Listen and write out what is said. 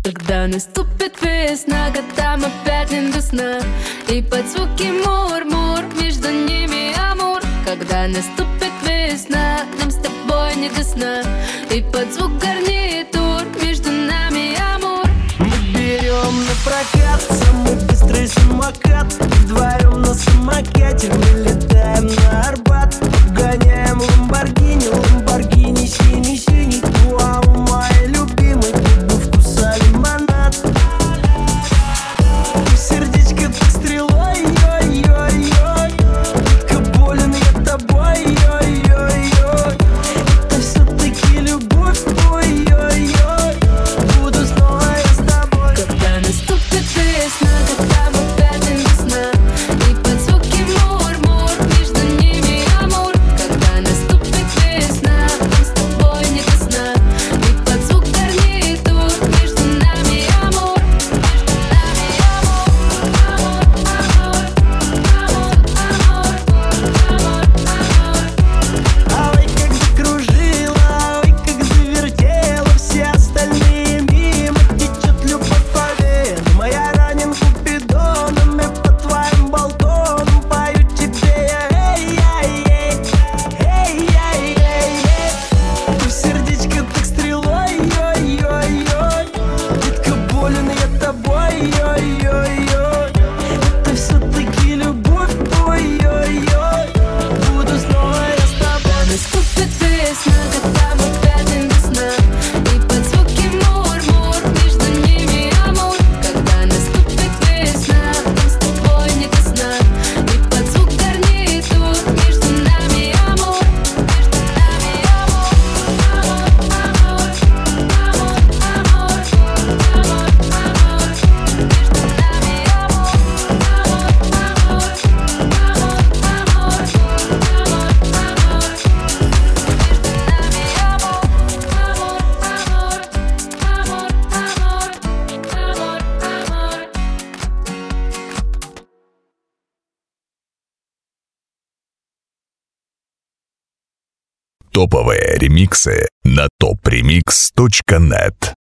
Когда наступит весна, годам опять не до сна, и под звуки мур-мур, между ними амур. Когда наступит весна, нам с тобой не до сна, и под звук гарнитур, между нами амур. Мы берем на прокат самый быстрый самокат, вдвоем на самокате мы летаем на Арбат. Обгоняем Ламборгини, Ламборгини синий-синий. Вау, мой любимый, губы вкуса лимонад. Сердечко так стрелой, ой-ой-ой. Дико болен я тобой, ой-ой-ой. Это все-таки любовь, ой-ой-ой. Буду снова я с тобой. Когда наступит весна, годам опять не до сна, и под звуки мур-мур, между ними амур. Когда наступит весна, нам с тобой не до сна, и под звук гарнитур, между нами амур. Ой, как закружила, ой, как завертела, все остальные мимо. Течет любовь по венам, моя ранен купидоном. Я по твоим балконам пою тебе я, эй-эй-эй, эй-эй-эй. В сердечко так стрелой, ой-ой-ой. Детка, болен я тобой, ой-ой-ой. Это все-таки любовь, ой-ой-ой. Буду снова я с тобой. Наступит весна, годам опять не до сна, и под звуки мур-мур, между ними амур. Когда наступит весна, нам с тобой не до сна, и под звук гарнитур, между нами амур. Топовые ремиксы на topremix.net.